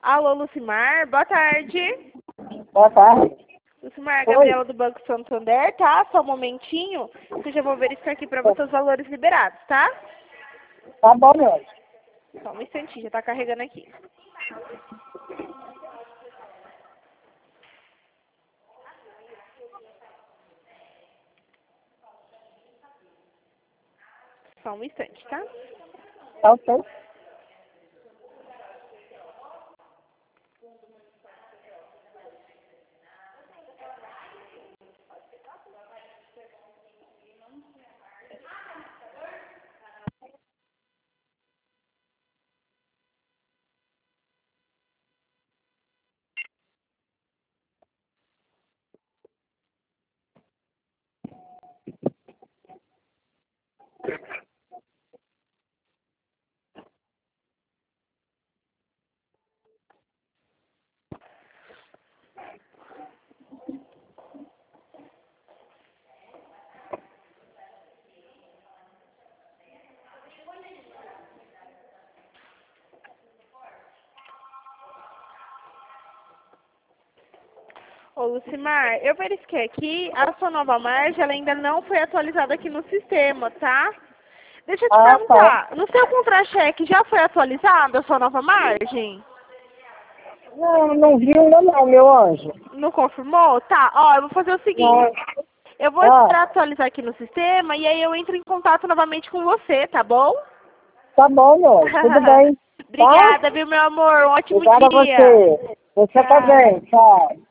Alô, Lucimar, boa tarde. Boa tarde. Lucimar, Oi. Gabriela do Banco Santander, tá? Só um momentinho, que eu já vou verificar aqui pra você os valores liberados, tá? Tá bom, meu anjo. Só um instantinho, já tá carregando aqui. Só um instante, tá? Tá ok. Ô, Lucimar, eu verifiquei aqui, a sua nova margem, ela ainda não foi atualizada aqui no sistema, tá? Deixa eu te Ah, tá. perguntar, no seu contra-cheque já foi atualizada a sua nova margem? Não vi ainda não, meu anjo. Não confirmou? Tá, ó, eu vou fazer o Não. seguinte, eu vou Ah, esperar atualizar aqui no sistema e aí eu entro em contato novamente com você, tá bom? tá bom, meu anjo. Tudo bem. Tá? Obrigada, viu, meu amor? Um ótimo Obrigada a dia. você. Você Tchau. também. Tchau.